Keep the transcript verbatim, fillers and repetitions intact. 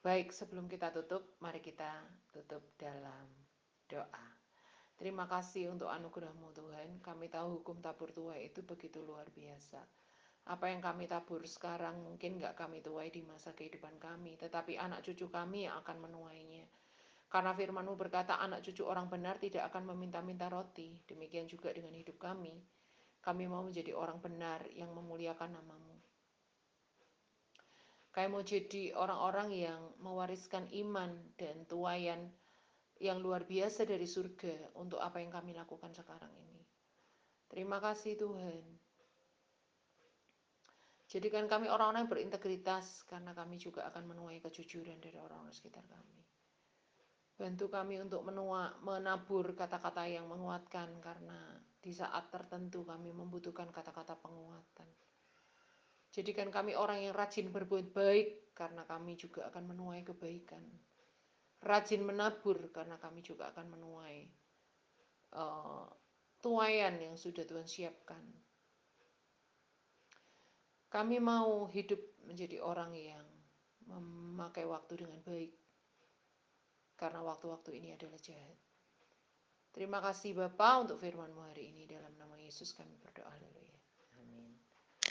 Baik, sebelum kita tutup, mari kita tutup dalam doa. Terima kasih untuk anugerah-Mu Tuhan. Kami tahu hukum tabur tuai itu begitu luar biasa. Apa yang kami tabur sekarang mungkin nggak kami tuai di masa kehidupan kami, tetapi anak cucu kami yang akan menuainya. Karena firman-Mu berkata anak cucu orang benar tidak akan meminta-minta roti. Demikian juga dengan hidup kami. Kami mau menjadi orang benar yang memuliakan nama-Mu. Kami mau jadi orang-orang yang mewariskan iman dan tuayan yang luar biasa dari surga untuk apa yang kami lakukan sekarang ini. Terima kasih Tuhan. Jadikan kami orang-orang yang berintegritas karena kami juga akan menuai kejujuran dari orang-orang sekitar kami. Bantu kami untuk menua, menabur kata-kata yang menguatkan karena di saat tertentu kami membutuhkan kata-kata penguatan. Jadikan kami orang yang rajin berbuat baik karena kami juga akan menuai kebaikan. Rajin menabur karena kami juga akan menuai uh, tuaian yang sudah Tuhan siapkan. Kami mau hidup menjadi orang yang memakai waktu dengan baik karena waktu-waktu ini adalah jahat. Terima kasih Bapa untuk firman-Mu hari ini. Dalam nama Yesus kami berdoa. Haleluya. Amin.